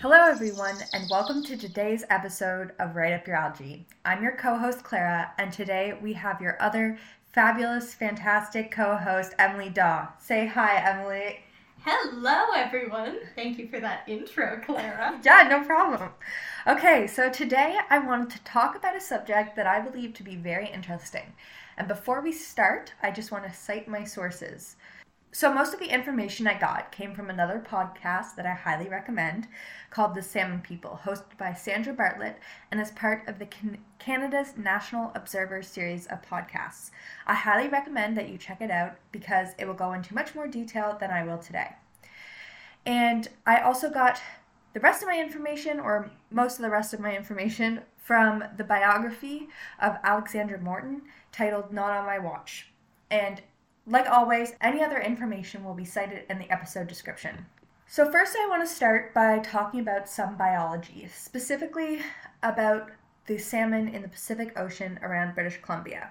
Hello everyone, and welcome to today's episode of Write Up Your Algae. I'm your co-host Clara, and today we have your other fabulous, fantastic co-host Emily Daw. Say hi, Emily. Hello everyone. Thank you for that intro, Clara. Yeah, no problem. Okay, so today I wanted to talk about a subject that I believe to be very interesting. And before we start, I just want to cite my sources. So most of the information I got came from another podcast that I highly recommend called The Salmon People, hosted by Sandra Bartlett and is part of the Canada's National Observer series of podcasts. I highly recommend that you check it out because it will go into much more detail than I will today. And I also got the rest of my information, or most of the rest of my information, from the biography of Alexandra Morton titled Not on My Watch. And like always, any other information will be cited in the episode description. So first I want to start by talking about some biology, specifically about the salmon in the Pacific Ocean around British Columbia.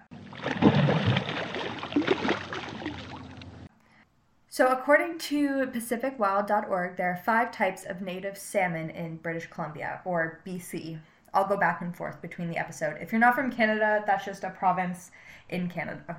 So according to pacificwild.org, there are 5 types of native salmon in British Columbia, or BC. I'll go back and forth between the episode. If you're not from Canada, that's just a province in Canada.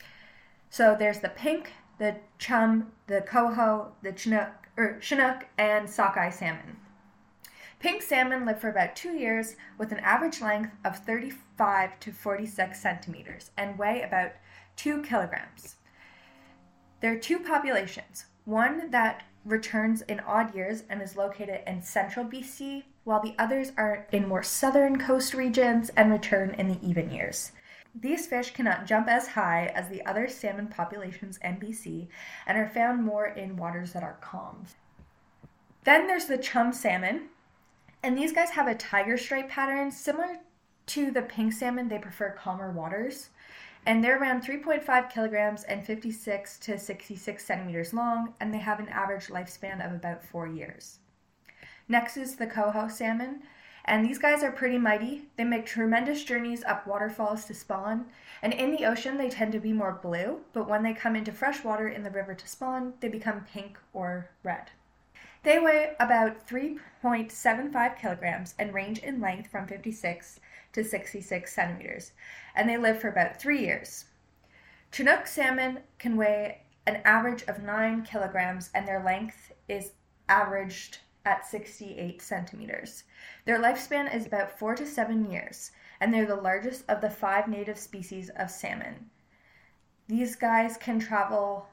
So there's the pink, the chum, the coho, the chinook, and sockeye salmon. Pink salmon live for about 2 years with an average length of 35 to 46 centimeters and weigh about 2 kilograms. There are 2 populations, one that returns in odd years and is located in central BC, while the others are in more southern coast regions and return in the even years. These fish cannot jump as high as the other salmon populations in BC and are found more in waters that are calm. Then there's the chum salmon, and these guys have a tiger stripe pattern similar to the pink salmon. They prefer calmer waters, and they're around 3.5 kilograms and 56 to 66 centimeters long, and they have an average lifespan of about 4 years. Next is the coho salmon. And these guys are pretty mighty. They make tremendous journeys up waterfalls to spawn. And in the ocean, they tend to be more blue. But when they come into fresh water in the river to spawn, they become pink or red. They weigh about 3.75 kilograms and range in length from 56 to 66 centimeters. And they live for about 3 years. Chinook salmon can weigh an average of 9 kilograms, and their length is averaged at 68 centimeters. Their lifespan is about 4 to 7 years, and they're the largest of the 5 native species of salmon. These guys can travel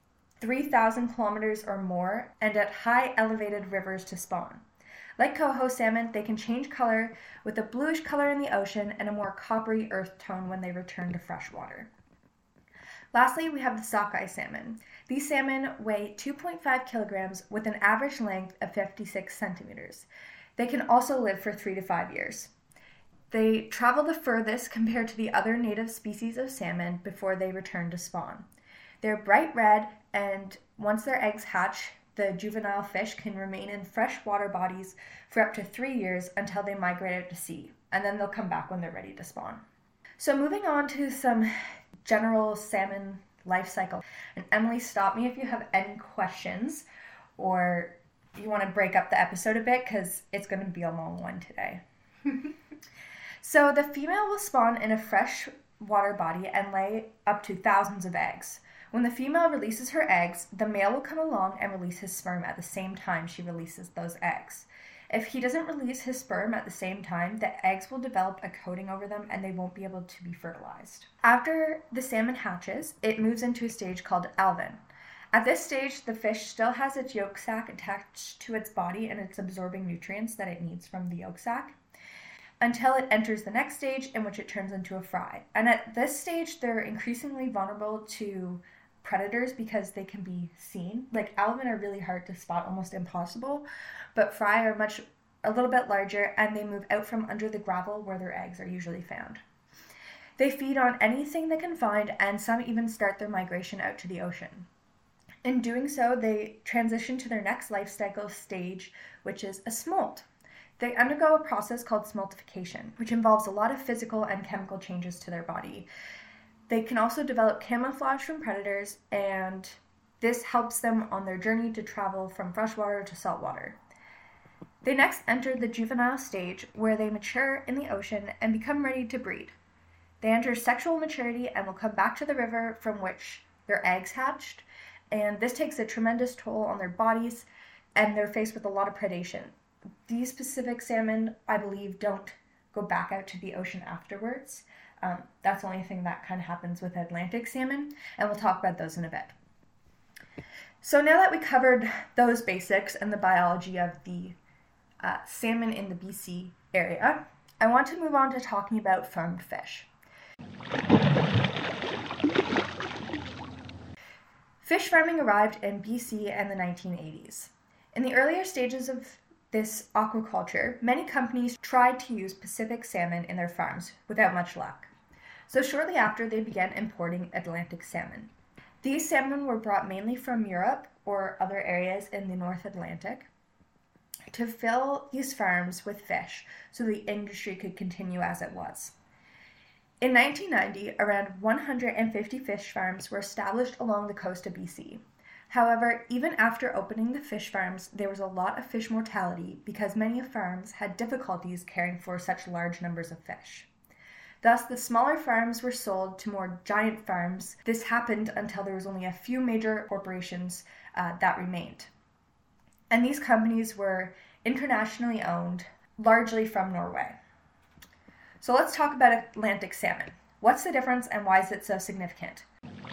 3,000 kilometers or more and at high elevated rivers to spawn. Like coho salmon, they can change color with a bluish color in the ocean and a more coppery earth tone when they return to fresh water. Lastly, we have the sockeye salmon. These salmon weigh 2.5 kilograms with an average length of 56 centimeters. They can also live for 3 to 5 years. They travel the furthest compared to the other native species of salmon before they return to spawn. They're bright red, and once their eggs hatch, the juvenile fish can remain in freshwater bodies for up to 3 years until they migrate out to sea, and then they'll come back when they're ready to spawn. So moving on to some general salmon life cycle. And Emily, stop me if you have any questions or you want to break up the episode a bit because it's going to be a long one today. So the female will spawn in a fresh water body and lay up to thousands of eggs. When the female releases her eggs, the male will come along and release his sperm at the same time she releases those eggs. If he doesn't release his sperm at the same time, the eggs will develop a coating over them and they won't be able to be fertilized. After the salmon hatches, it moves into a stage called alvin. At this stage, the fish still has its yolk sac attached to its body and it's absorbing nutrients that it needs from the yolk sac until it enters the next stage, in which it turns into a fry. And at this stage, they're increasingly vulnerable to predators because they can be seen. Like alvin are really hard to spot, almost impossible, but fry are a little bit larger, and they move out from under the gravel where their eggs are usually found. They feed on anything they can find, and some even start their migration out to the ocean. In doing so, they transition to their next life cycle stage, which is a smolt. They undergo a process called smoltification, which involves a lot of physical and chemical changes to their body. They can also develop camouflage from predators, and this helps them on their journey to travel from freshwater to saltwater. They next enter the juvenile stage, where they mature in the ocean and become ready to breed. They enter sexual maturity and will come back to the river from which their eggs hatched, and this takes a tremendous toll on their bodies, and they're faced with a lot of predation. These Pacific salmon, I believe, don't go back out to the ocean afterwards. That's the only thing that kind of happens with Atlantic salmon, and we'll talk about those in a bit. So now that we covered those basics and the biology of the salmon in the BC area, I want to move on to talking about farmed fish. Fish farming arrived in BC in the 1980s. In the earlier stages of this aquaculture, many companies tried to use Pacific salmon in their farms without much luck. So shortly after, they began importing Atlantic salmon. These salmon were brought mainly from Europe or other areas in the North Atlantic to fill these farms with fish so the industry could continue as it was. In 1990, around 150 fish farms were established along the coast of BC. However, even after opening the fish farms, there was a lot of fish mortality because many farms had difficulties caring for such large numbers of fish. Thus, the smaller farms were sold to more giant farms. This happened until there was only a few major corporations that remained. And these companies were internationally owned, largely from Norway. So let's talk about Atlantic salmon. What's the difference and why is it so significant?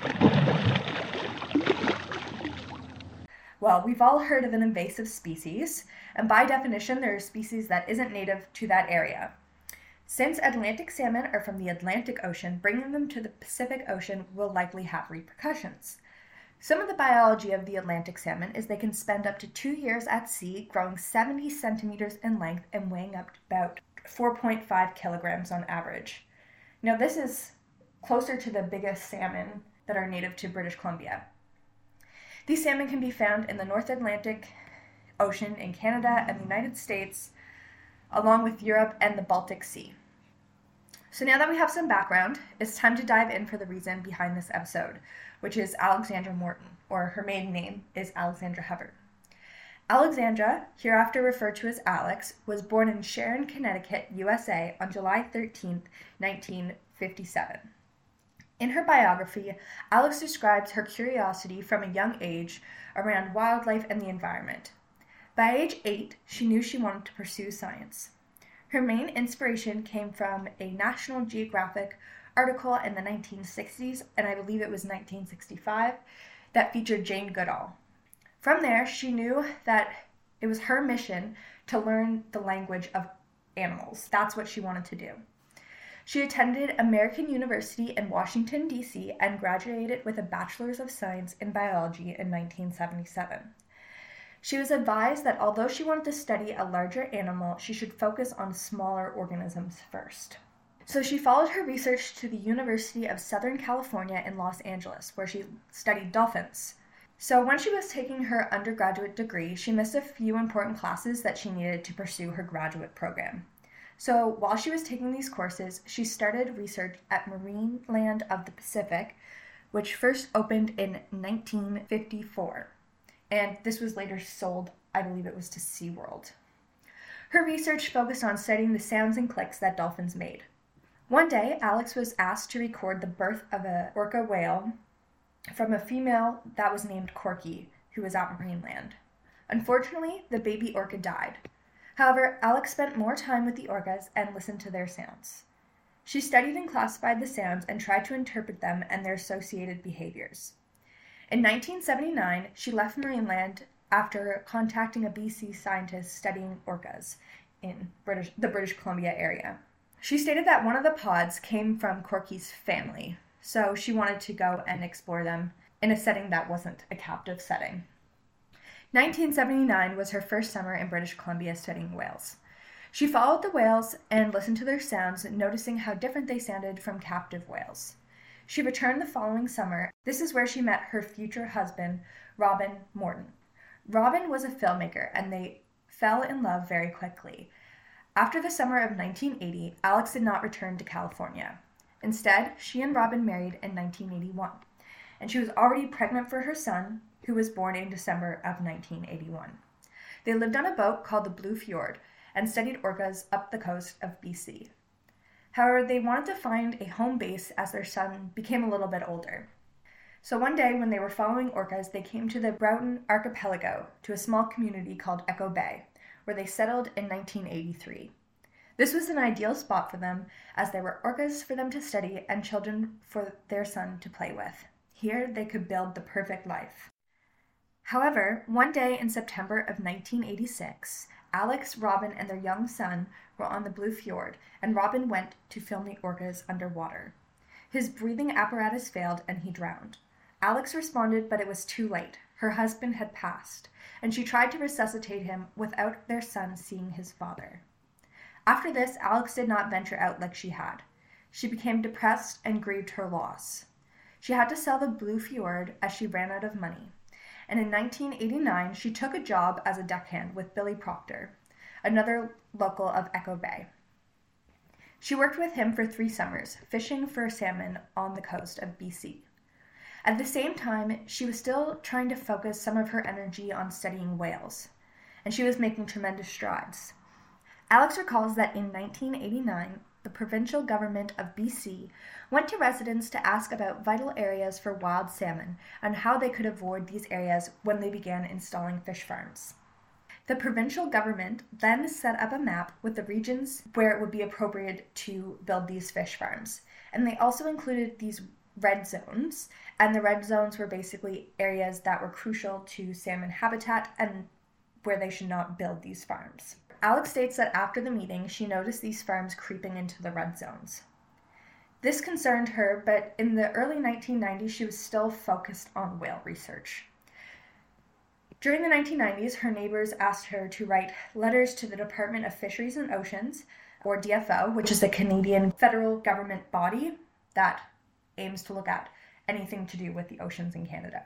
Well, we've all heard of an invasive species, and by definition, they're a species that isn't native to that area. Since Atlantic salmon are from the Atlantic Ocean, bringing them to the Pacific Ocean will likely have repercussions. Some of the biology of the Atlantic salmon is they can spend up to 2 years at sea, growing 70 centimeters in length and weighing up to about 4.5 kilograms on average. Now, this is closer to the biggest salmon that are native to British Columbia. These salmon can be found in the North Atlantic Ocean in Canada and the United States, along with Europe and the Baltic Sea. So now that we have some background, it's time to dive in for the reason behind this episode, which is Alexandra Morton, or her maiden name is Alexandra Hubbard. Alexandra, hereafter referred to as Alex, was born in Sharon, Connecticut, USA on July 13, 1957. In her biography, Alex describes her curiosity from a young age around wildlife and the environment. By age 8, she knew she wanted to pursue science. Her main inspiration came from a National Geographic article in the 1960s, and I believe it was 1965, that featured Jane Goodall. From there, she knew that it was her mission to learn the language of animals. That's what she wanted to do. She attended American University in Washington, D.C., and graduated with a Bachelor's of Science in Biology in 1977. She was advised that although she wanted to study a larger animal, she should focus on smaller organisms first. So she followed her research to the University of Southern California in Los Angeles, where she studied dolphins. So when she was taking her undergraduate degree, she missed a few important classes that she needed to pursue her graduate program. So while she was taking these courses, she started research at Marineland of the Pacific, which first opened in 1954. And this was later sold, I believe it was to SeaWorld. Her research focused on studying the sounds and clicks that dolphins made. One day, Alex was asked to record the birth of an orca whale from a female that was named Corky, who was at Marineland. Unfortunately, the baby orca died. However, Alex spent more time with the orcas and listened to their sounds. She studied and classified the sounds and tried to interpret them and their associated behaviors. In 1979, she left Marineland after contacting a BC scientist studying orcas in the British Columbia area. She stated that one of the pods came from Corky's family, so she wanted to go and explore them in a setting that wasn't a captive setting. 1979 was her first summer in British Columbia studying whales. She followed the whales and listened to their sounds, noticing how different they sounded from captive whales. She returned the following summer. This is where she met her future husband, Robin Morton. Robin was a filmmaker, and they fell in love very quickly. After the summer of 1980, Alex did not return to California. Instead, she and Robin married in 1981, and she was already pregnant for her son, who was born in December of 1981. They lived on a boat called the Blue Fjord and studied orcas up the coast of BC. However, they wanted to find a home base as their son became a little bit older. So one day when they were following orcas, they came to the Broughton Archipelago, to a small community called Echo Bay, where they settled in 1983. This was an ideal spot for them, as there were orcas for them to study and children for their son to play with. Here they could build the perfect life. However, one day in September of 1986, Alex, Robin, and their young son were on the Blue Fjord, and Robin went to film the orcas underwater. His breathing apparatus failed and he drowned. Alex responded, but it was too late. Her husband had passed, and she tried to resuscitate him without their son seeing his father. After this, Alex did not venture out like she had. She became depressed and grieved her loss. She had to sell the Blue Fjord as she ran out of money. And in 1989, she took a job as a deckhand with Billy Proctor, another local of Echo Bay. She worked with him for 3 summers, fishing for salmon on the coast of BC. At the same time, she was still trying to focus some of her energy on studying whales, and she was making tremendous strides. Alex recalls that in 1989, the provincial government of BC went to residents to ask about vital areas for wild salmon and how they could avoid these areas when they began installing fish farms. The provincial government then set up a map with the regions where it would be appropriate to build these fish farms, and they also included these red zones, and the red zones were basically areas that were crucial to salmon habitat and where they should not build these farms. Alex states that after the meeting, she noticed these farms creeping into the red zones. This concerned her, but in the early 1990s, she was still focused on whale research. During the 1990s, her neighbors asked her to write letters to the Department of Fisheries and Oceans, or DFO, which is a Canadian federal government body that aims to look at anything to do with the oceans in Canada.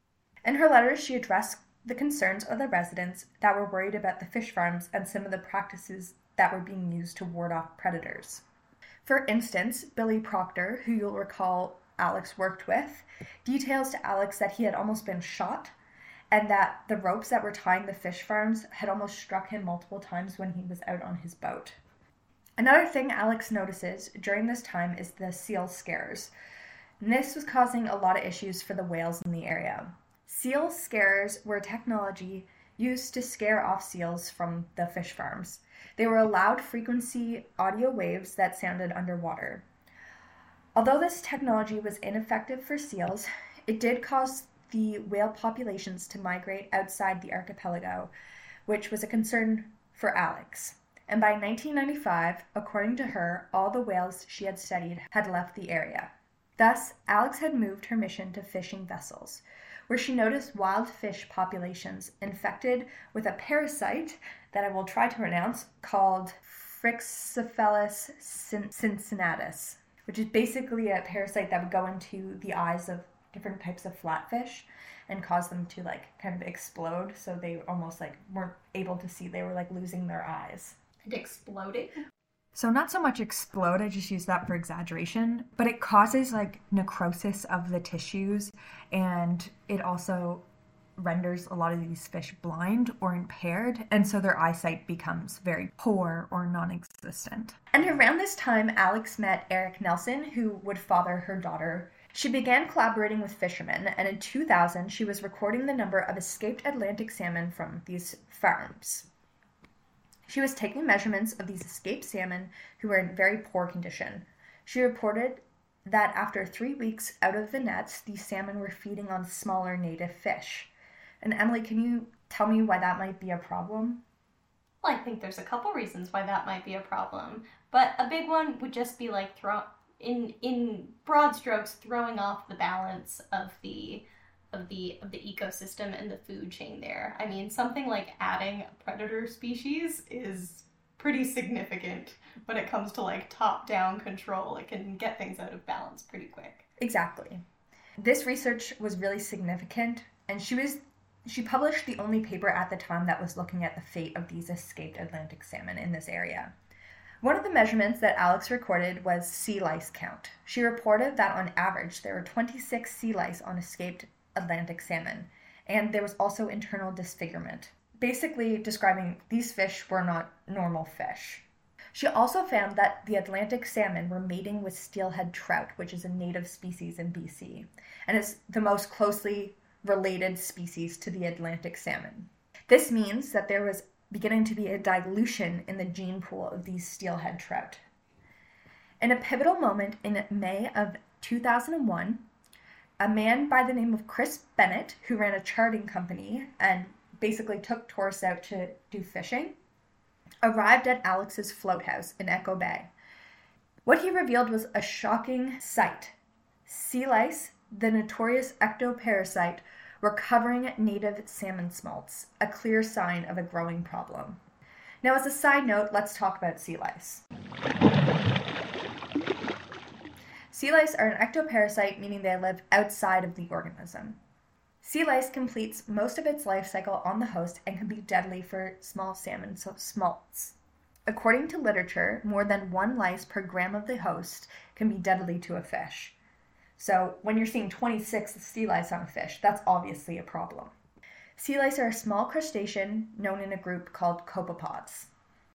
In her letters, she addressed the concerns of the residents that were worried about the fish farms and some of the practices that were being used to ward off predators. For instance, Billy Proctor, who you'll recall Alex worked with, details to Alex that he had almost been shot and that the ropes that were tying the fish farms had almost struck him multiple times when he was out on his boat. Another thing Alex notices during this time is the seal scares. And this was causing a lot of issues for the whales in the area. Seal scares were technology used to scare off seals from the fish farms. They were loud frequency audio waves that sounded underwater. Although this technology was ineffective for seals, it did cause the whale populations to migrate outside the archipelago, which was a concern for Alex. And by 1995, according to her, all the whales she had studied had left the area. Thus, Alex had moved her mission to fishing vessels, where she noticed wild fish populations infected with a parasite that I will try to pronounce called Phrixophilus cincinnatus, which is basically a parasite that would go into the eyes of different types of flatfish and cause them to kind of explode, so they almost weren't able to see. They were losing their eyes. And exploding? So not so much explode, I just use that for exaggeration, but it causes necrosis of the tissues, and it also renders a lot of these fish blind or impaired, and so their eyesight becomes very poor or non-existent. And around this time, Alex met Eric Nelson, who would father her daughter. She began collaborating with fishermen, and in 2000, she was recording the number of escaped Atlantic salmon from these farms. She was taking measurements of these escaped salmon who were in very poor condition. She reported that after 3 weeks out of the nets, these salmon were feeding on smaller native fish. And Emily, can you tell me why that might be a problem? Well, I think there's a couple reasons why that might be a problem. But a big one would just be in broad strokes, throwing off the balance of the ecosystem and the food chain there. I mean, something like adding a predator species is pretty significant when it comes to top-down control. It can get things out of balance pretty quick. Exactly. This research was really significant, and she published the only paper at the time that was looking at the fate of these escaped Atlantic salmon in this area. One of the measurements that Alex recorded was sea lice count. She reported that on average there were 26 sea lice on escaped Atlantic salmon, and there was also internal disfigurement. basically describing these fish were not normal fish. She also found that the Atlantic salmon were mating with steelhead trout, which is a native species in BC, and is the most closely related species to the Atlantic salmon. This means that there was beginning to be a dilution in the gene pool of these steelhead trout. In a pivotal moment in May of 2001, a man by the name of Chris Bennett, who ran a charting company and basically took tourists out to do fishing, arrived at Alex's float house in Echo Bay. What he revealed was a shocking sight. Sea lice, the notorious ectoparasite, were covering native salmon smolts, a clear sign of a growing problem. Now, as a side note, let's talk about sea lice. Sea lice are an ectoparasite, meaning they live outside of the organism. Sea lice completes most of its life cycle on the host and can be deadly for small salmon smolts. According to literature, more than 1 lice per gram of the host can be deadly to a fish. So when you're seeing 26 sea lice on a fish, that's obviously a problem. Sea lice are a small crustacean known in a group called copepods.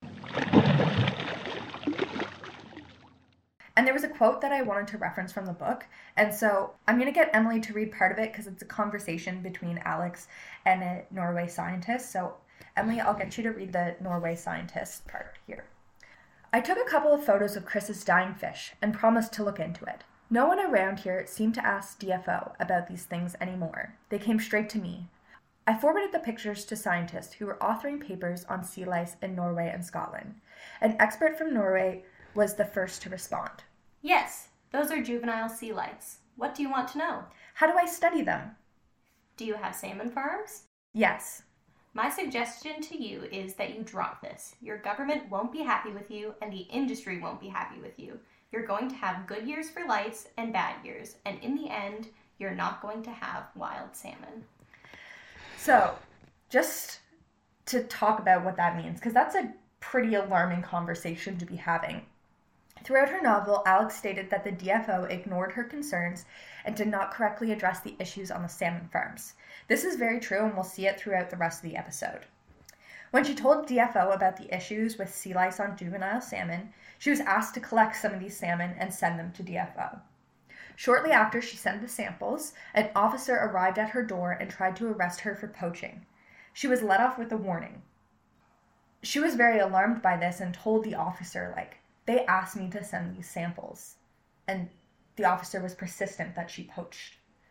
And there was a quote that I wanted to reference from the book, and so I'm going to get Emily to read part of it because it's a conversation between Alex and a Norway scientist. So Emily, I'll get you to read the Norway scientist part here. I took a couple of photos of Chris's dying fish and promised to look into it. No one around here seemed to ask DFO about these things anymore. They came straight to me. I forwarded the pictures to scientists who were authoring papers on sea lice in Norway and Scotland. An expert from Norway was the first to respond. Yes, those are juvenile sea lice. What do you want to know? How do I study them? Do you have salmon farms? Yes. My suggestion to you is that you drop this. Your government won't be happy with you, and the industry won't be happy with you. You're going to have good years for lice and bad years, and in the end, you're not going to have wild salmon. So, just to talk about what that means, because that's a pretty alarming conversation to be having. Throughout her novel, Alex stated that the DFO ignored her concerns and did not correctly address the issues on the salmon farms. This is very true, and we'll see it throughout the rest of the episode. When she told DFO about the issues with sea lice on juvenile salmon, she was asked to collect some of these salmon and send them to DFO. Shortly after she sent the samples, an officer arrived at her door and tried to arrest her for poaching. She was let off with a warning. She was very alarmed by this and told the officer, they asked me to send these samples. And the officer was persistent that she poached.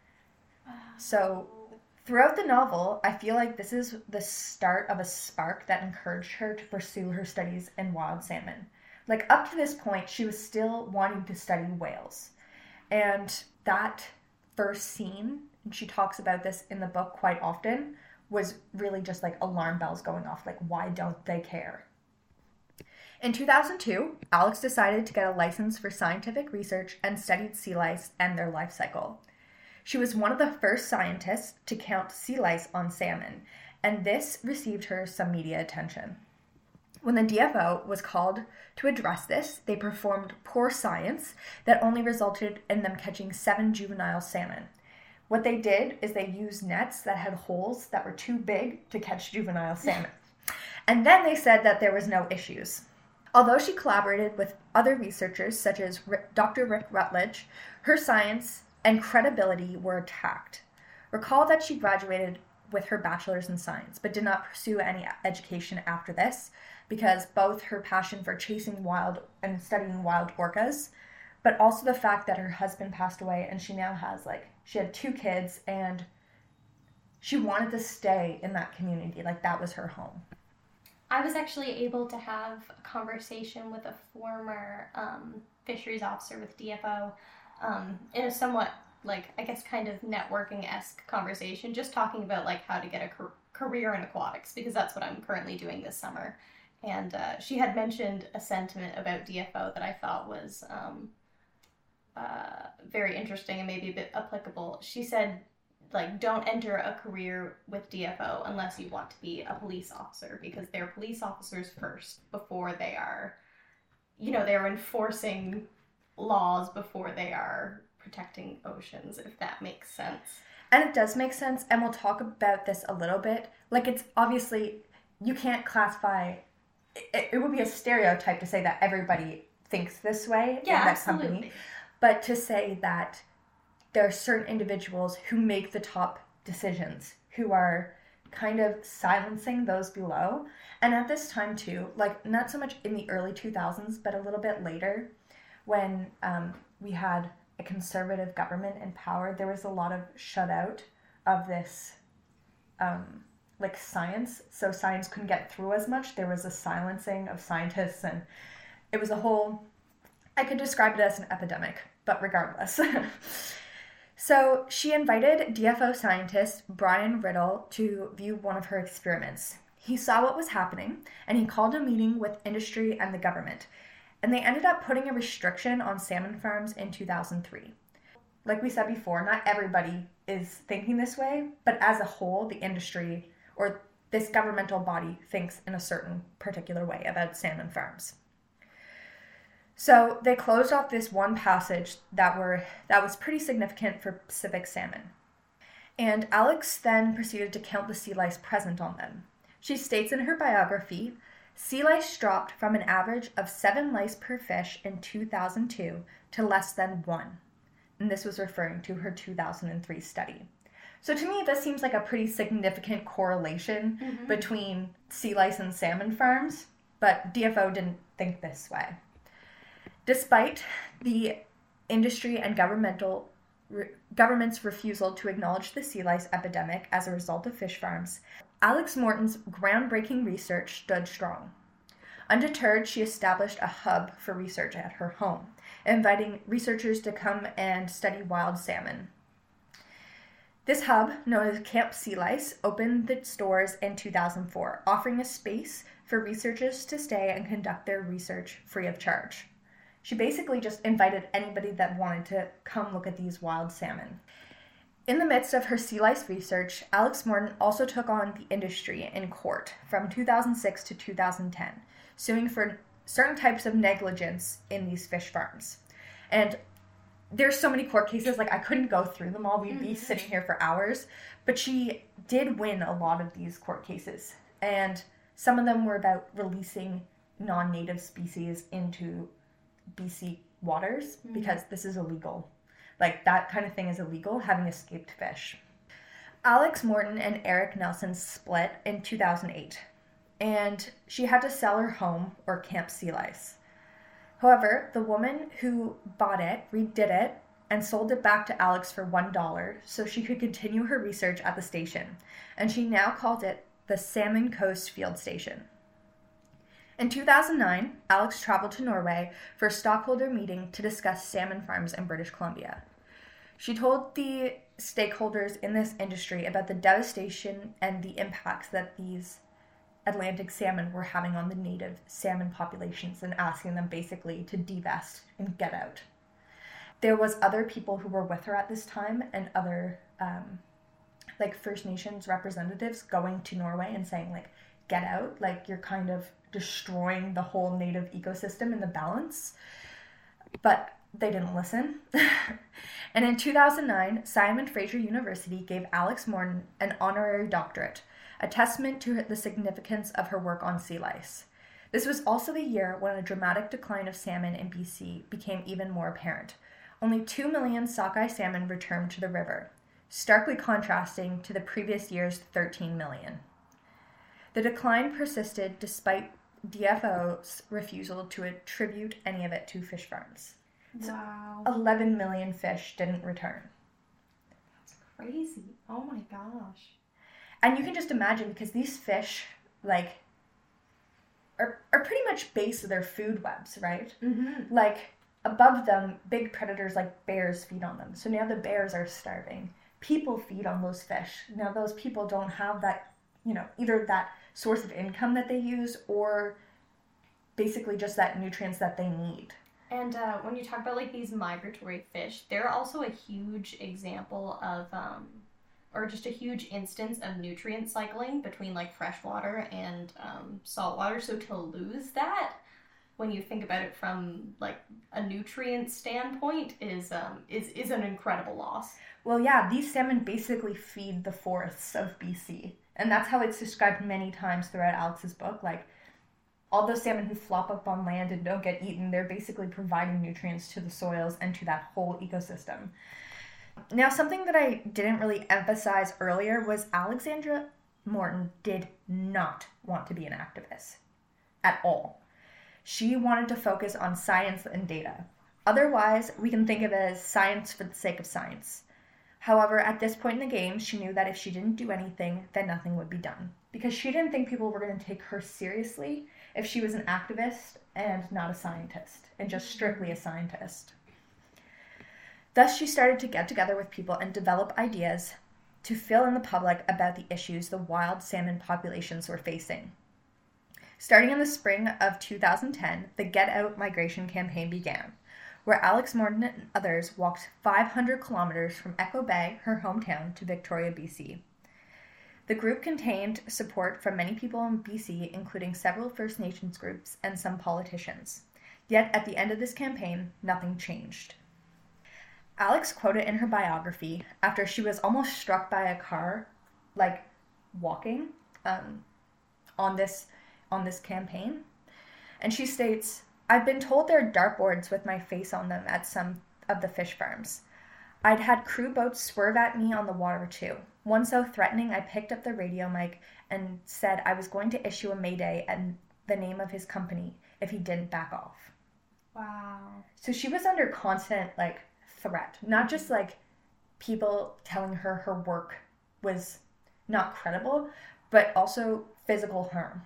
So throughout the novel, I feel like this is the start of a spark that encouraged her to pursue her studies in wild salmon. Up to this point, she was still wanting to study whales. And that first scene, and she talks about this in the book quite often, was really just alarm bells going off. Why don't they care? In 2002, Alex decided to get a license for scientific research and studied sea lice and their life cycle. She was one of the first scientists to count sea lice on salmon, and this received her some media attention. When the DFO was called to address this, they performed poor science that only resulted in them catching 7 juvenile salmon. What they did is they used nets that had holes that were too big to catch juvenile salmon. And then they said that there was no issues. Although she collaborated with other researchers such as Dr. Rick Rutledge, her science and credibility were attacked. Recall that she graduated with her bachelor's in science, but did not pursue any education after this, because both her passion for chasing wild and studying wild orcas, but also the fact that her husband passed away and she now has she had 2 kids and she wanted to stay in that community. That was her home. I was actually able to have a conversation with a former fisheries officer with DFO in a somewhat, kind of networking-esque conversation, just talking about, how to get a career in aquatics, because that's what I'm currently doing this summer. And she had mentioned a sentiment about DFO that I thought was very interesting and maybe a bit applicable. She said, don't enter a career with DFO unless you want to be a police officer, because they're police officers first before they are, they're enforcing laws before they are protecting oceans, if that makes sense. And it does make sense, and we'll talk about this a little bit. It's obviously, you can't classify, it would be a stereotype to say that everybody thinks this way in that company. But to say that there are certain individuals who make the top decisions, who are kind of silencing those below. And at this time too, like not so much in the early 2000s, but a little bit later when we had a conservative government in power, there was a lot of shutout of this like science. So science couldn't get through as much. There was a silencing of scientists, and it was a whole, I could describe it as an epidemic, but regardless. So she invited DFO scientist Brian Riddle to view one of her experiments. He saw what was happening, and he called a meeting with industry and the government. And they ended up putting a restriction on salmon farms in 2003. Like we said before, not everybody is thinking this way, but as a whole, the industry or this governmental body thinks in a certain particular way about salmon farms. So they closed off this one passage that was pretty significant for Pacific salmon. And Alex then proceeded to count the sea lice present on them. She states in her biography, sea lice dropped from an average of 7 lice per fish in 2002 to less than 1. And this was referring to her 2003 study. So to me, this seems like a pretty significant correlation between sea lice and salmon farms, but DFO didn't think this way. Despite the industry and government's refusal to acknowledge the sea lice epidemic as a result of fish farms, Alex Morton's groundbreaking research stood strong. Undeterred, she established a hub for research at her home, inviting researchers to come and study wild salmon. This hub, known as Camp Sea Lice, opened its doors in 2004, offering a space for researchers to stay and conduct their research free of charge. She basically just invited anybody that wanted to come look at these wild salmon. In the midst of her sea lice research, Alex Morton also took on the industry in court from 2006 to 2010, suing for certain types of negligence in these fish farms. And there's so many court cases, like I couldn't go through them all. We'd be sitting here for hours. But she did win a lot of these court cases. And some of them were about releasing non-native species into BC waters because this is illegal. Like that kind of thing is illegal, having escaped fish. Alex Morton and Eric Nelson split in 2008, and she had to sell her home, or Camp Sea Lice. However, the woman who bought it redid it and sold it back to Alex for $1 so she could continue her research at the station, and she now called it the Salmon Coast Field Station. In 2009, Alex traveled to Norway for a stockholder meeting to discuss salmon farms in British Columbia. She told the stakeholders in this industry about the devastation and the impacts that these Atlantic salmon were having on the native salmon populations and asking them basically to divest and get out. There was other people who were with her at this time and other like First Nations representatives going to Norway and saying like, get out, like you're kind of destroying the whole native ecosystem and the balance. But they didn't listen. And in 2009, Simon Fraser University gave Alex Morton an honorary doctorate, a testament to the significance of her work on sea lice. This was also the year when a dramatic decline of salmon in BC became even more apparent. Only 2 million sockeye salmon returned to the river, starkly contrasting to the previous year's 13 million. The decline persisted despite DFO's refusal to attribute any of it to fish farms. Wow. 11 million fish didn't return. That's crazy. Oh my gosh. And you can just imagine, because these fish, like, are pretty much base of their food webs, right? Mm-hmm. Like, above them, big predators like bears feed on them. So now the bears are starving. People feed on those fish. Now those people don't have that, either that source of income that they use or basically just that nutrients that they need. And when you talk about like these migratory fish, they're also a huge example of, or just a huge instance of nutrient cycling between like freshwater and saltwater. So to lose that, when you think about it from like a nutrient standpoint, is an incredible loss. Well, yeah, these salmon basically feed the forests of BC. And that's how it's described many times throughout Alex's book. Like, all those salmon who flop up on land and don't get eaten, they're basically providing nutrients to the soils and to that whole ecosystem. Now, something that I didn't really emphasize earlier was Alexandra Morton did not want to be an activist at all. She wanted to focus on science and data. Otherwise, we can think of it as science for the sake of science. However, at this point in the game, she knew that if she didn't do anything, then nothing would be done. Because she didn't think people were going to take her seriously if she was an activist and not a scientist, and just strictly a scientist. Thus, she started to get together with people and develop ideas to fill in the public about the issues the wild salmon populations were facing. Starting in the spring of 2010, the Get Out migration campaign began, where Alex Morton and others walked 500 kilometers from Echo Bay, her hometown, to Victoria, BC. The group contained support from many people in BC, including several First Nations groups and some politicians. Yet, at the end of this campaign, nothing changed. Alex quoted in her biography, after she was almost struck by a car, like walking on this campaign, and she states, "I've been told there are dartboards with my face on them at some of the fish farms. I'd had crew boats swerve at me on the water too. One so threatening I picked up the radio mic and said I was going to issue a mayday and the name of his company if he didn't back off." Wow. So she was under constant, threat. Not just, people telling her her work was not credible, but also physical harm.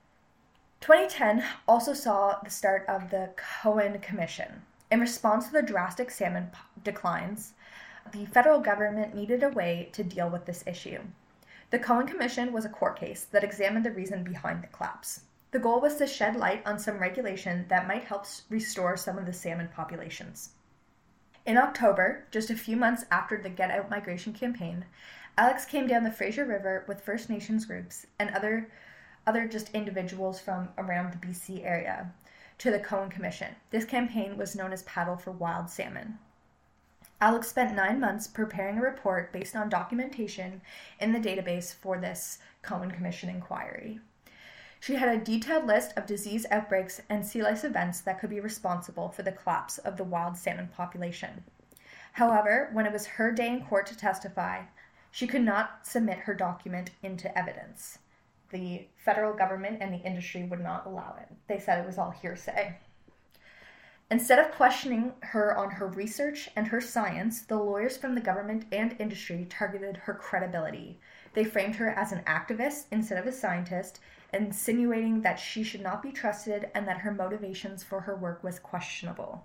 2010 also saw the start of the Cohen Commission. In response to the drastic salmon declines, the federal government needed a way to deal with this issue. The Cohen Commission was a court case that examined the reason behind the collapse. The goal was to shed light on some regulation that might help restore some of the salmon populations. In October, just a few months after the Get Out migration campaign, Alex came down the Fraser River with First Nations groups and other just individuals from around the BC area to the Cohen Commission. This campaign was known as Paddle for Wild Salmon. Alex spent 9 months preparing a report based on documentation in the database for this Cohen Commission inquiry. She had a detailed list of disease outbreaks and sea lice events that could be responsible for the collapse of the wild salmon population. However, when it was her day in court to testify, she could not submit her document into evidence. The federal government and the industry would not allow it. They said it was all hearsay. Instead of questioning her on her research and her science, the lawyers from the government and industry targeted her credibility. They framed her as an activist instead of a scientist, insinuating that she should not be trusted and that her motivations for her work was questionable.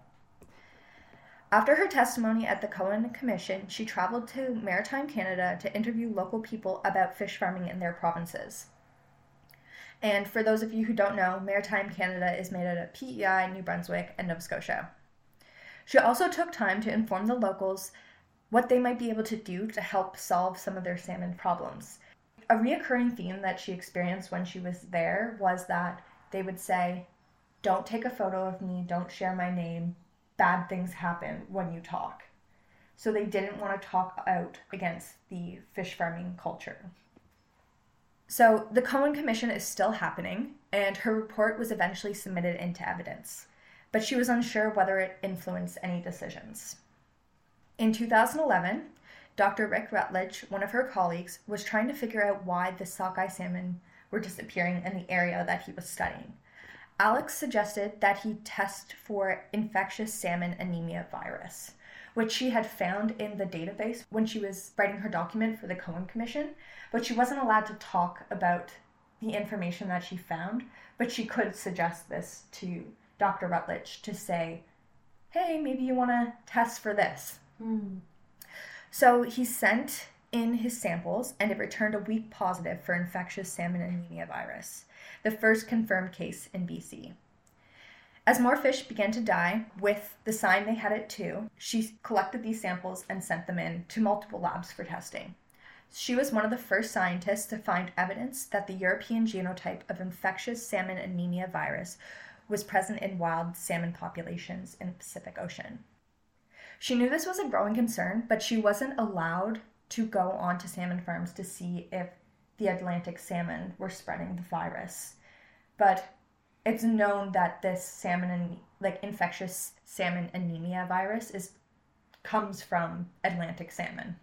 After her testimony at the Cohen Commission, she traveled to Maritime Canada to interview local people about fish farming in their provinces. And for those of you who don't know, Maritime Canada is made out of PEI, New Brunswick, and Nova Scotia. She also took time to inform the locals what they might be able to do to help solve some of their salmon problems. A reoccurring theme that she experienced when she was there was that they would say, "Don't take a photo of me, don't share my name, bad things happen when you talk." So they didn't want to talk out against the fish farming culture. So the Cohen Commission is still happening, and her report was eventually submitted into evidence, but she was unsure whether it influenced any decisions. In 2011, Dr. Rick Rutledge, one of her colleagues, was trying to figure out why the sockeye salmon were disappearing in the area that he was studying. Alex suggested that he test for infectious salmon anemia virus, which she had found in the database when she was writing her document for the Cohen Commission, but she wasn't allowed to talk about the information that she found, but she could suggest this to Dr. Rutledge to say, "Hey, maybe you want to test for this." So he sent in his samples, and it returned a weak positive for infectious salmon anemia virus, the first confirmed case in BC. As more fish began to die, with the sign they had it too, she collected these samples and sent them in to multiple labs for testing. She was one of the first scientists to find evidence that the European genotype of infectious salmon anemia virus was present in wild salmon populations in the Pacific Ocean. She knew this was a growing concern, but she wasn't allowed to go onto salmon farms to see if the Atlantic salmon were spreading the virus. But it's known that this infectious salmon anemia virus comes from Atlantic salmon.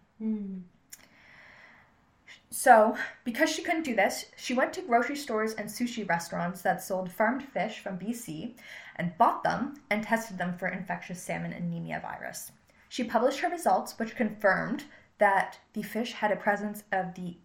So, because she couldn't do this, she went to grocery stores and sushi restaurants that sold farmed fish from BC and bought them and tested them for infectious salmon anemia virus. She published her results, which confirmed that the fish had a presence of the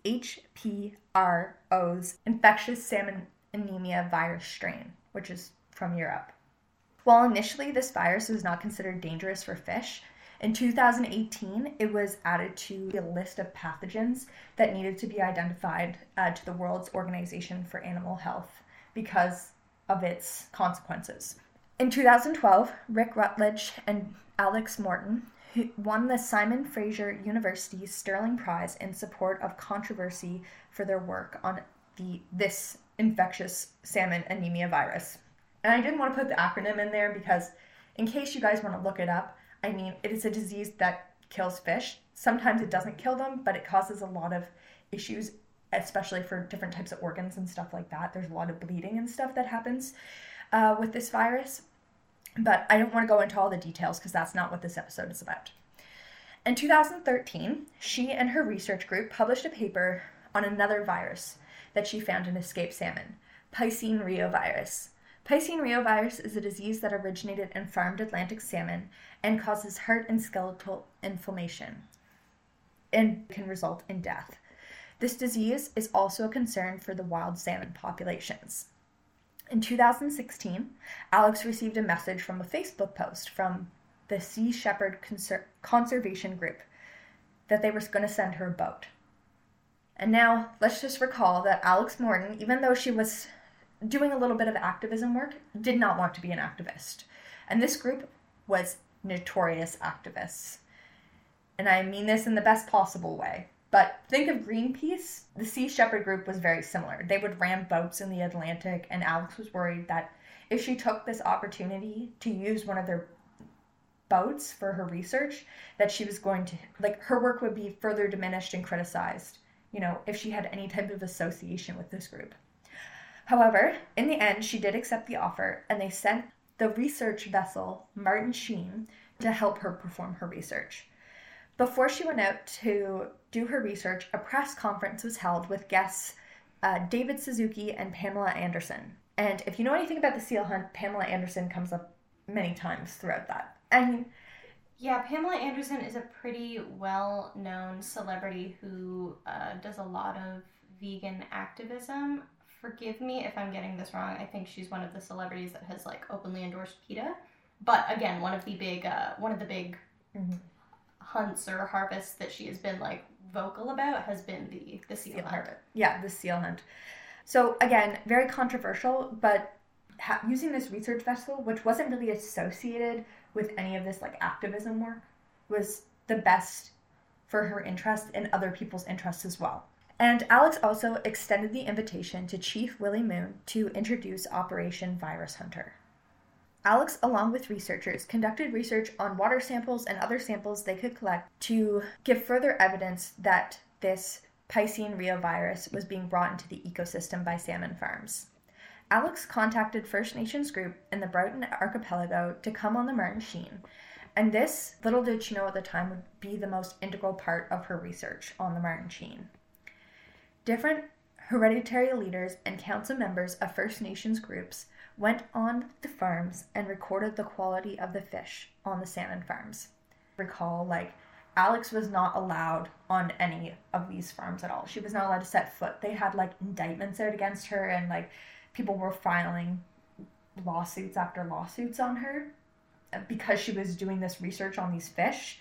HPRO's infectious salmon anemia virus strain, which is from Europe. While initially this virus was not considered dangerous for fish, in 2018 it was added to a list of pathogens that needed to be identified to the World Organization for Animal Health because of its consequences. In 2012, Rick Rutledge and Alex Morton won the Simon Fraser University Sterling Prize in support of controversy for their work on this infectious salmon anemia virus. And I didn't want to put the acronym in there because in case you guys want to look it up, I mean, it is a disease that kills fish. Sometimes it doesn't kill them, but it causes a lot of issues, especially for different types of organs and stuff like that. There's a lot of bleeding and stuff that happens with this virus. But I don't want to go into all the details because that's not what this episode is about. In 2013, she and her research group published a paper on another virus that she found in escaped salmon, Piscine reovirus. Piscine reovirus is a disease that originated in farmed Atlantic salmon and causes heart and skeletal inflammation and can result in death. This disease is also a concern for the wild salmon populations. In 2016, Alex received a message from a Facebook post from the Sea Shepherd Conservation Group that they were going to send her a boat. And now, let's just recall that Alex Morton, even though she was doing a little bit of activism work, did not want to be an activist. And this group was notorious activists. And I mean this in the best possible way. But think of Greenpeace. The Sea Shepherd group was very similar. They would ram boats in the Atlantic, and Alex was worried that if she took this opportunity to use one of their boats for her research, that she was going to, her work would be further diminished and criticized, if she had any type of association with this group. However, in the end, she did accept the offer, and they sent the research vessel Martin Sheen to help her perform her research. Before she went out to do her research, a press conference was held with guests David Suzuki and Pamela Anderson. And if you know anything about the seal hunt, Pamela Anderson comes up many times throughout that. Yeah, Pamela Anderson is a pretty well-known celebrity who does a lot of vegan activism. Forgive me if I'm getting this wrong. I think she's one of the celebrities that has openly endorsed PETA. But again, one of the big mm-hmm. hunts or harvests that she has been vocal about has been the seal hunt. Yeah, the seal hunt. So again, very controversial, but using this research vessel, which wasn't really associated with any of this activism work, was the best for her interest and other people's interests as well. And Alex also extended the invitation to Chief Willie Moon to introduce Operation Virus Hunter. Alex, along with researchers, conducted research on water samples and other samples they could collect to give further evidence that this Piscine reovirus was being brought into the ecosystem by salmon farms. Alex contacted First Nations group in the Broughton Archipelago to come on the Martin Sheen, and this, little did she know at the time, would be the most integral part of her research on the Martin Sheen. Different hereditary leaders and council members of First Nations groups went on the farms and recorded the quality of the fish on the salmon farms. Recall, Alex was not allowed on any of these farms at all. She was not allowed to set foot. They had indictments out against her, and people were filing lawsuits after lawsuits on her because she was doing this research on these fish.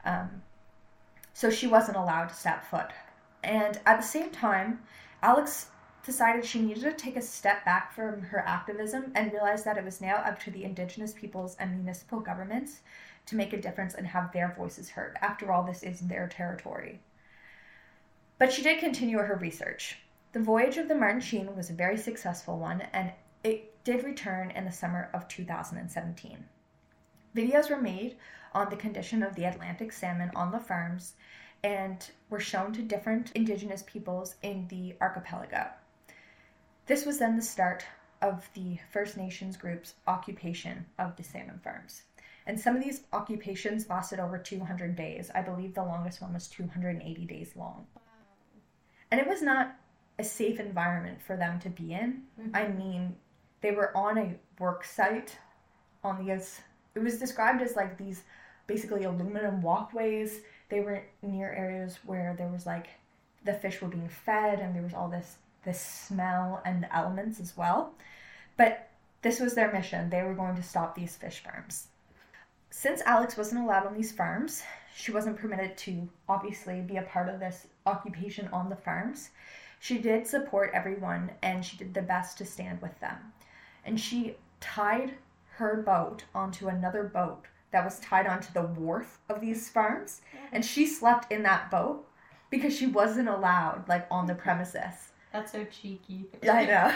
So she wasn't allowed to step foot. And at the same time, Alex decided she needed to take a step back from her activism and realized that it was now up to the Indigenous peoples and municipal governments to make a difference and have their voices heard. After all, this is their territory. But she did continue her research. The voyage of the Martin Sheen was a very successful one, and it did return in the summer of 2017. Videos were made on the condition of the Atlantic salmon on the farms, and were shown to different indigenous peoples in the archipelago. This was then the start of the First Nations group's occupation of the salmon farms. And some of these occupations lasted over 200 days. I believe the longest one was 280 days long. And it was not a safe environment for them to be in. Mm-hmm. I mean, they were on a work site on these, it was described as like these basically aluminum walkways. They were near areas where there was like the fish were being fed and there was all this smell and elements as well. But this was their mission. They were going to stop these fish farms. Since Alex wasn't allowed on these farms, she wasn't permitted to obviously be a part of this occupation on the farms. She did support everyone and she did the best to stand with them. And she tied her boat onto another boat that was tied onto the wharf of these farms. And she slept in that boat because she wasn't allowed like on the premises. That's so cheeky. I know.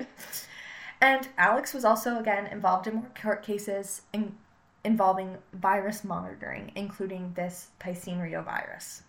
And Alex was also again involved in more court cases involving virus monitoring, including this Piscine Rio virus.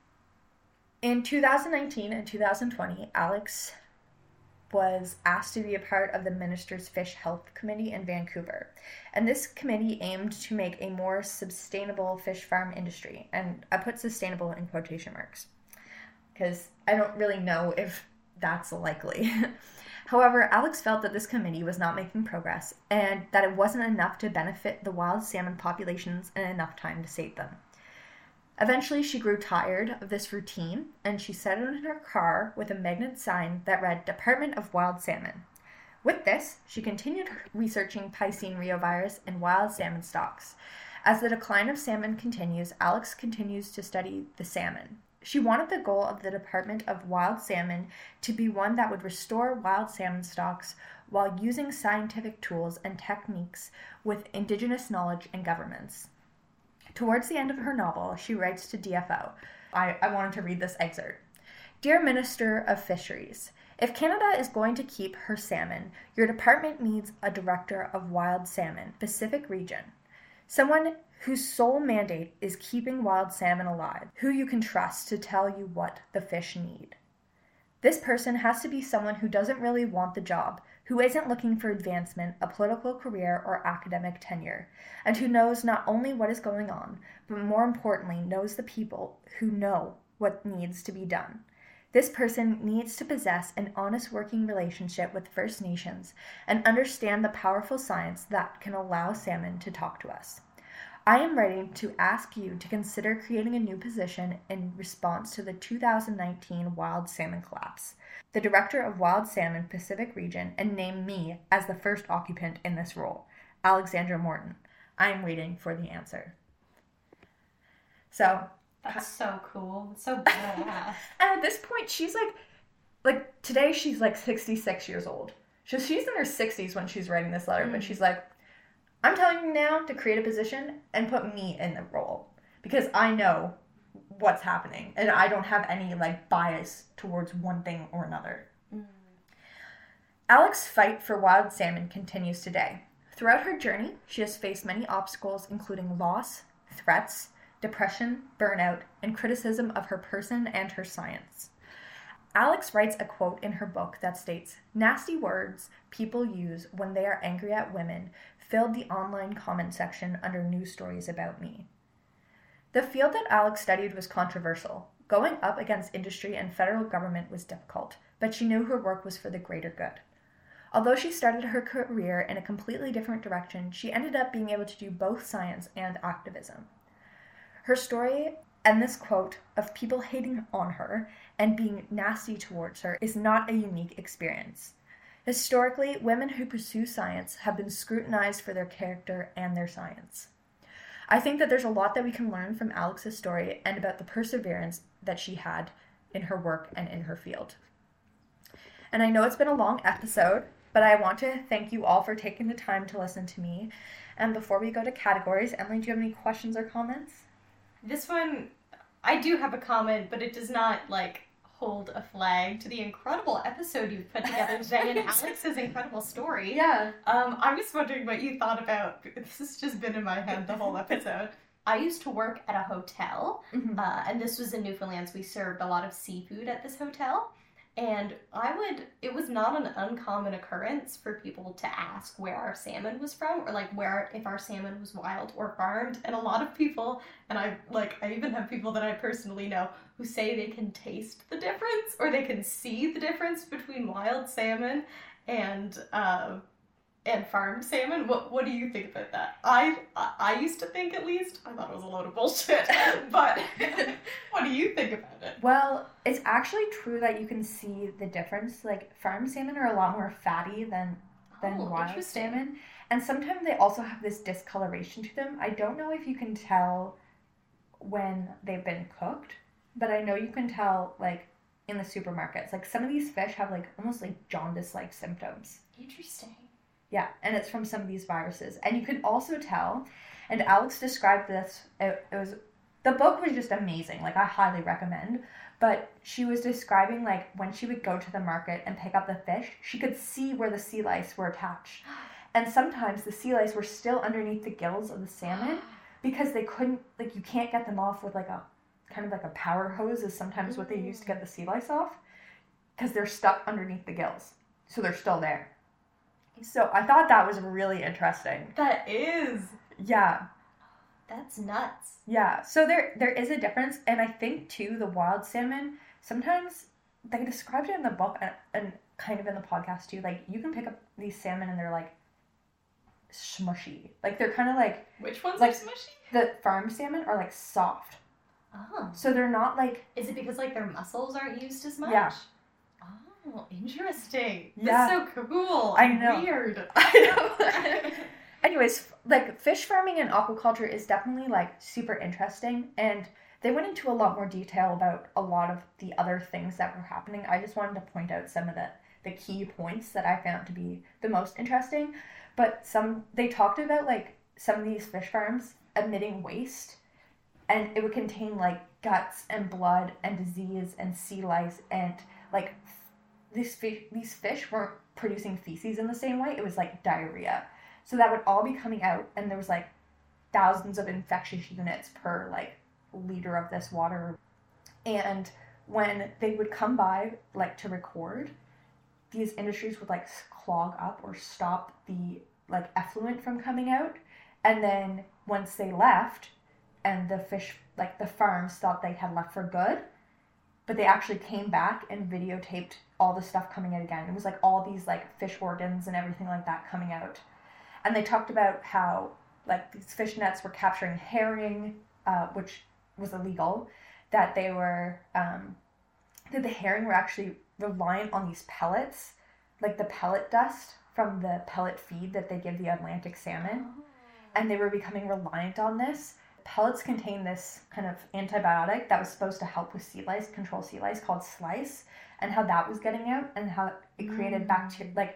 In 2019 and 2020, Alex was asked to be a part of the Minister's Fish Health Committee in Vancouver. And this committee aimed to make a more sustainable fish farm industry. And I put sustainable in quotation marks because I don't really know if that's likely. However, Alex felt that this committee was not making progress and that it wasn't enough to benefit the wild salmon populations in enough time to save them. Eventually, she grew tired of this routine and she set it in her car with a magnet sign that read Department of Wild Salmon. With this, she continued researching Piscine Rio virus and wild salmon stocks. As the decline of salmon continues, Alex continues to study the salmon. She wanted the goal of the Department of Wild Salmon to be one that would restore wild salmon stocks while using scientific tools and techniques with Indigenous knowledge and governments. Towards the end of her novel, she writes to DFO. I wanted to read this excerpt. Dear Minister of Fisheries, if Canada is going to keep her salmon, your department needs a Director of Wild Salmon, Pacific Region. Someone whose sole mandate is keeping wild salmon alive, who you can trust to tell you what the fish need. This person has to be someone who doesn't really want the job, who isn't looking for advancement, a political career, or academic tenure, and who knows not only what is going on, but more importantly, knows the people who know what needs to be done. This person needs to possess an honest working relationship with First Nations and understand the powerful science that can allow salmon to talk to us. I am ready to ask you to consider creating a new position in response to the 2019 wild salmon collapse, the Director of Wild Salmon Pacific Region, and name me as the first occupant in this role, Alexandra Morton. I am waiting for the answer. So that's so cool. It's so badass. And at this point, she's like today she's like 66 years old. So she's in her 60s when she's writing this letter, but she's like, I'm telling you now to create a position and put me in the role because I know what's happening and I don't have any like bias towards one thing or another. Alex's fight for wild salmon continues today. Throughout her journey, she has faced many obstacles, including loss, threats, depression, burnout, and criticism of her person and her science. Alex writes a quote in her book that states, "Nasty words people use when they are angry at women filled the online comment section under news stories about me." The field that Alex studied was controversial. Going up against industry and federal government was difficult, but she knew her work was for the greater good. Although she started her career in a completely different direction, she ended up being able to do both science and activism. Her story and this quote of people hating on her and being nasty towards her is not a unique experience. Historically, women who pursue science have been scrutinized for their character and their science. I think that there's a lot that we can learn from Alex's story and about the perseverance that she had in her work and in her field. And I know it's been a long episode, but I want to thank you all for taking the time to listen to me. And before we go to categories, Emily, do you have any questions or comments? This one, I do have a comment, but it does not, hold a flag to the incredible episode you've put together today and Alex's incredible story. Yeah. I was wondering what you thought about, this has just been in my head the whole episode, I used to work at a hotel, Mm-hmm. and this was in Newfoundland, so we served a lot of seafood at this hotel. And it was not an uncommon occurrence for people to ask where our salmon was from, or like if our salmon was wild or farmed. And a lot of people, and I even have people that I personally know who say they can taste the difference, or they can see the difference between wild salmon and farmed salmon. What do you think about that? I used to think, at least, I thought it was a load of bullshit. But what do you think about it? Well, it's actually true that you can see the difference. Like, farm salmon are a lot more fatty than wild salmon. And sometimes they also have this discoloration to them. I don't know if you can tell when they've been cooked, but I know you can tell, like, in the supermarkets. Like, some of these fish have, like, almost like jaundice-like symptoms. Interesting. Yeah, and it's from some of these viruses. And you can also tell, and Alex described this, the book was just amazing. Like, I highly recommend. But she was describing, like, when she would go to the market and pick up the fish, she could see where the sea lice were attached. And sometimes the sea lice were still underneath the gills of the salmon because they couldn't, like, you can't get them off with, like, a kind of like a power hose is sometimes what they use to get the sea lice off, because they're stuck underneath the gills. So they're still there. So I thought that was really interesting. That is. Yeah. That's nuts. Yeah. So there is a difference. And I think, too, the wild salmon, sometimes they described it in the book and kind of in the podcast, too. Like, you can pick up these salmon and they're, like, smushy. Like, they're kind of like... Which ones like, are smushy? The farm salmon are, like, soft. Oh. So they're not, like... Is it because, like, their muscles aren't used as much? Yeah. Oh, interesting. Yeah. That's so cool. I know. Weird. I know. Anyways, like, fish farming and aquaculture is definitely, like, super interesting, and they went into a lot more detail about a lot of the other things that were happening. I just wanted to point out some of the key points that I found to be the most interesting, but they talked about, like, some of these fish farms emitting waste, and it would contain, like, guts and blood and disease and sea lice, and, like, these fish weren't producing feces in the same way. It was, like, diarrhea. So that would all be coming out, and there was, like, thousands of infectious units per, like, liter of this water. And when they would come by, like, to record, these industries would, like, clog up or stop the, like, effluent from coming out. And then once they left, and the fish, like, the farms thought they had left for good, but they actually came back and videotaped all the stuff coming out again. It was, like, all these, like, fish organs and everything like that coming out. And they talked about how, like, these fish nets were capturing herring, which was illegal, that they were, that the herring were actually reliant on these pellets, like the pellet dust from the pellet feed that they give the Atlantic salmon. Oh. And they were becoming reliant on this. Pellets contain this kind of antibiotic that was supposed to help with sea lice, control sea lice, called Slice, and how that was getting out, and how it created bacteria, like,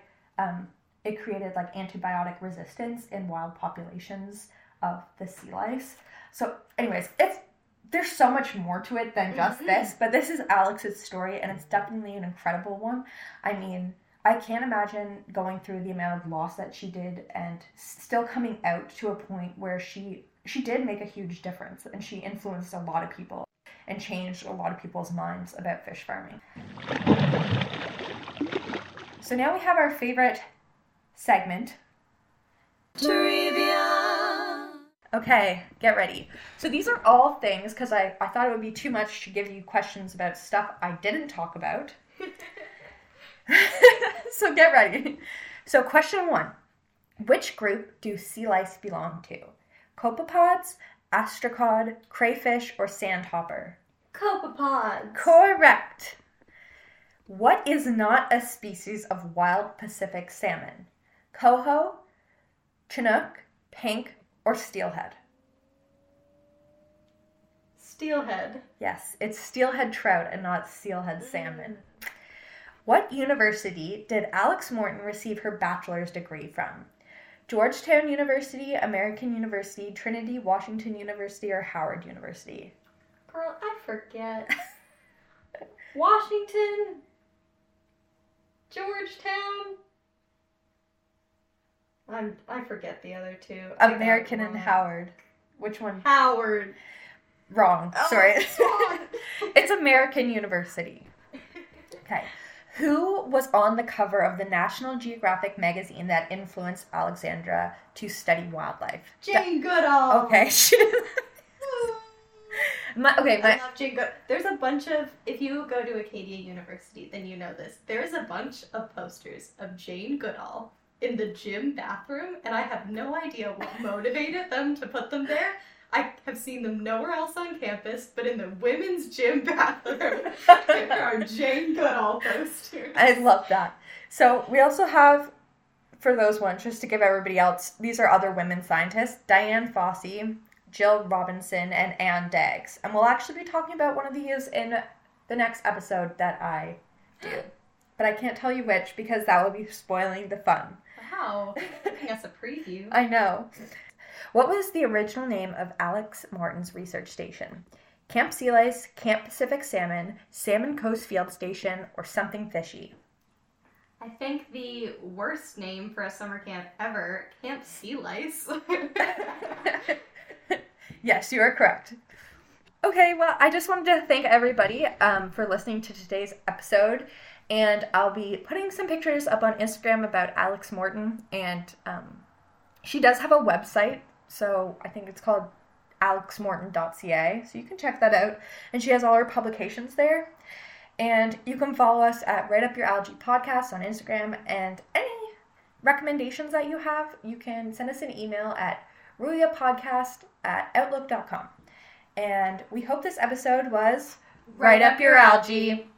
it created, like, antibiotic resistance in wild populations of the sea lice. So, anyways, there's so much more to it than just this, but this is Alex's story, and it's definitely an incredible one. I mean, I can't imagine going through the amount of loss that she did and still coming out to a point where she did make a huge difference, and she influenced a lot of people and changed a lot of people's minds about fish farming. So now we have our favorite segment. Trivia! Okay, get ready. So these are all things, because I thought it would be too much to give you questions about stuff I didn't talk about. So get ready. So question 1. Which group do sea lice belong to? Copepods, astracod, crayfish, or sandhopper? Copepods. Correct. What is not a species of wild Pacific salmon? Coho, chinook, pink, or steelhead? Steelhead. Yes, it's steelhead trout and not steelhead salmon. What university did Alex Morton receive her bachelor's degree from? Georgetown University, American University, Trinity, Washington University, or Howard University? Girl, I forget. Washington? Georgetown? I forget the other two. American and Howard. Which one? Howard. Wrong. Oh, Sorry. wrong. It's American University. Okay. Who was on the cover of the National Geographic magazine that influenced Alexandra to study wildlife? Jane Goodall. Okay. She didn't. I love Jane Goodall. There's a bunch of, if you go to Acadia University, then you know this. There's a bunch of posters of Jane Goodall in the gym bathroom, and I have no idea what motivated them to put them there. I have seen them nowhere else on campus, but in the women's gym bathroom, there are Jane Goodall posters. I love that. So we also have, for those ones, just to give everybody else, these are other women scientists: Diane Fossey, Jill Robinson, and Anne Daggs. And we'll actually be talking about one of these in the next episode that I do. But I can't tell you which because that will be spoiling the fun. Wow, giving us a preview. I know. What was the original name of Alex Morton's research station? Camp Sea Lice, Camp Pacific Salmon, Salmon Coast Field Station, or something fishy? I think the worst name for a summer camp ever, Camp Sea Lice. Yes, you are correct. Okay, well, I just wanted to thank everybody for listening to today's episode. And I'll be putting some pictures up on Instagram about Alex Morton. And she does have a website. So I think it's called alexmorton.ca. So you can check that out. And she has all her publications there. And you can follow us at Write Up Your Algae Podcast on Instagram. And any recommendations that you have, you can send us an email at ruliapodcast@outlook.com. And we hope this episode was Write Up Your Algae.